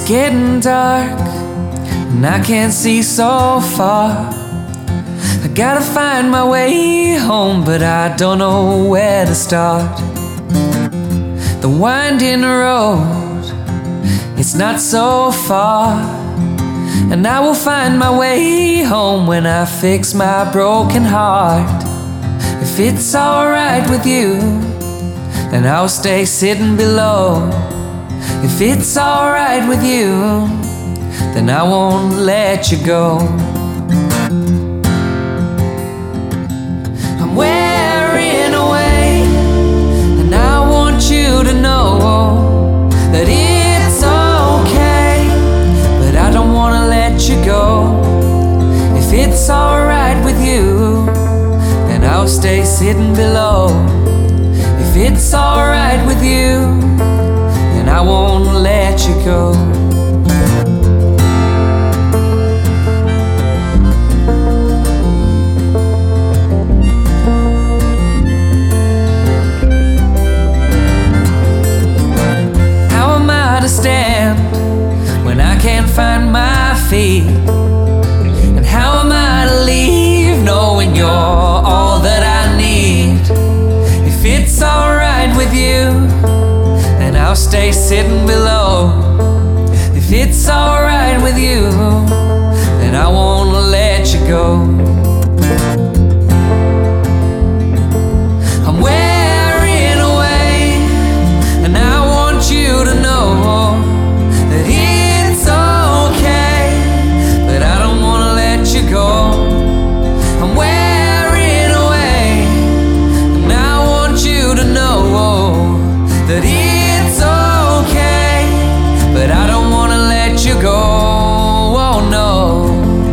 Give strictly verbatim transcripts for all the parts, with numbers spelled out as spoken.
getting dark and I can't see so far. I gotta find my way home, but I don't know where to start. The winding road, it's not so far, and I will find my way home when I fix my broken heart. If it's alright with you, then I'll stay sitting below. If it's alright with you, then I won't let you go. I'm wearing away, and I want you to know that it's okay, but I don't wanna let you go. If it's alright with you, then I'll stay sitting below. If it's alright with you, then I won't let you go. How am I to stand when I can't find my feet? And how am I to leave knowing you're all that I need? If it's alright with you, then I'll stay sitting below. If it's alright with you, then I won't let you go. I'm wearing away, and I want you to know that it's okay, but I don't wanna let you go. I'm wearing away, and I want you to know that it's okay, but I don't wanna let you go. Oh no.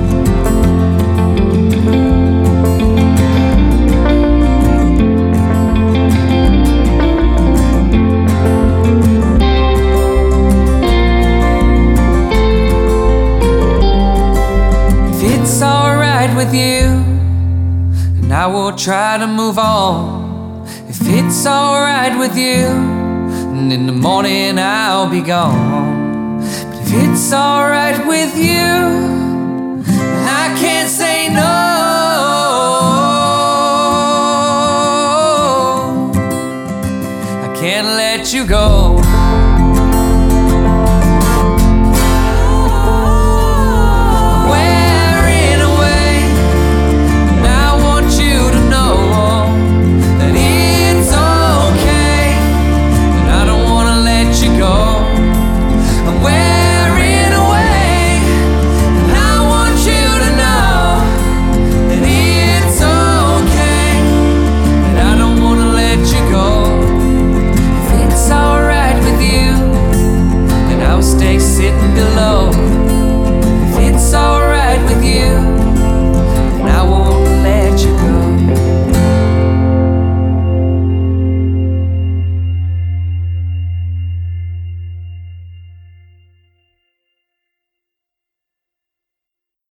If it's alright with you, and I will try to move on. If it's alright with you, and in the morning I'll be gone. But if it's alright with you,